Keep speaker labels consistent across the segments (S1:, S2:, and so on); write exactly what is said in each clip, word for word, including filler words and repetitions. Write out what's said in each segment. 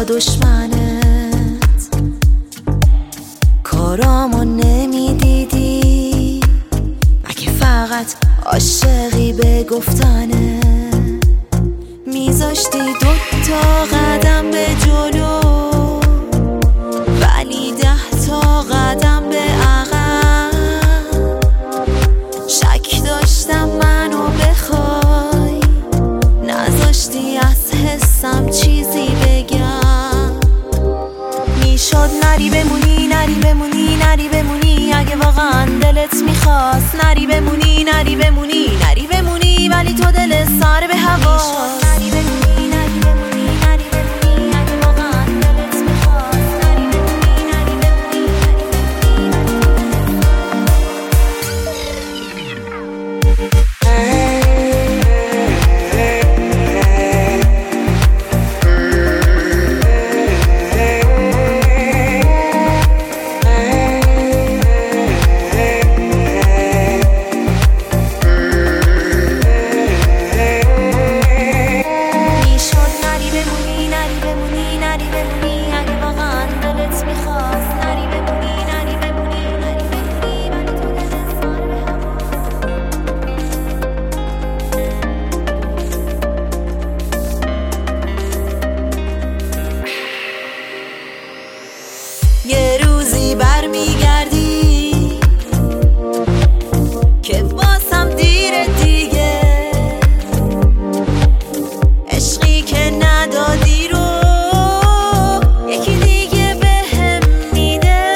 S1: دشمنت، کارامو نمیدیدی مگه فقط عاشقی به گفتنه، میذاشتی دوتا قدم به جلو ولی ده تا قدم به عقب، شک داشتم منو بخوای نذاشتی از حسم چیزی بگم، میشد نری بمونی نری بمونی نری بمونی اگه واقعا دلت میخواست، نری بمونی نری بمونی نری بمونی ولی تو دلت سر به هوا، نری بمونی نری بمونی نری بمونی اگه واقعا دلت میخواست، نری بمونی نری بمونی یه روزی برمیگردی که واسم دیره دیگه، عشقی که ندادی رو یکی دیگه بهم میده،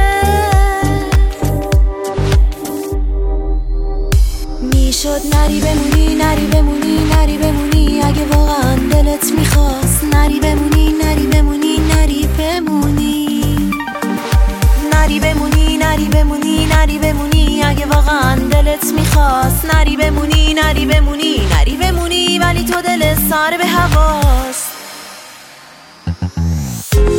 S1: میشد نری بمونی نری بمونی نری بمونی اگه واقعا دلت میخواست، نری بمونی نری بمونی نری بمونی نری بمونی نری بمونی نری بمونی اگه واقعا دلت میخواست، نری بمونی نری بمونی نری بمونی ولی تو دلت سر به هواست.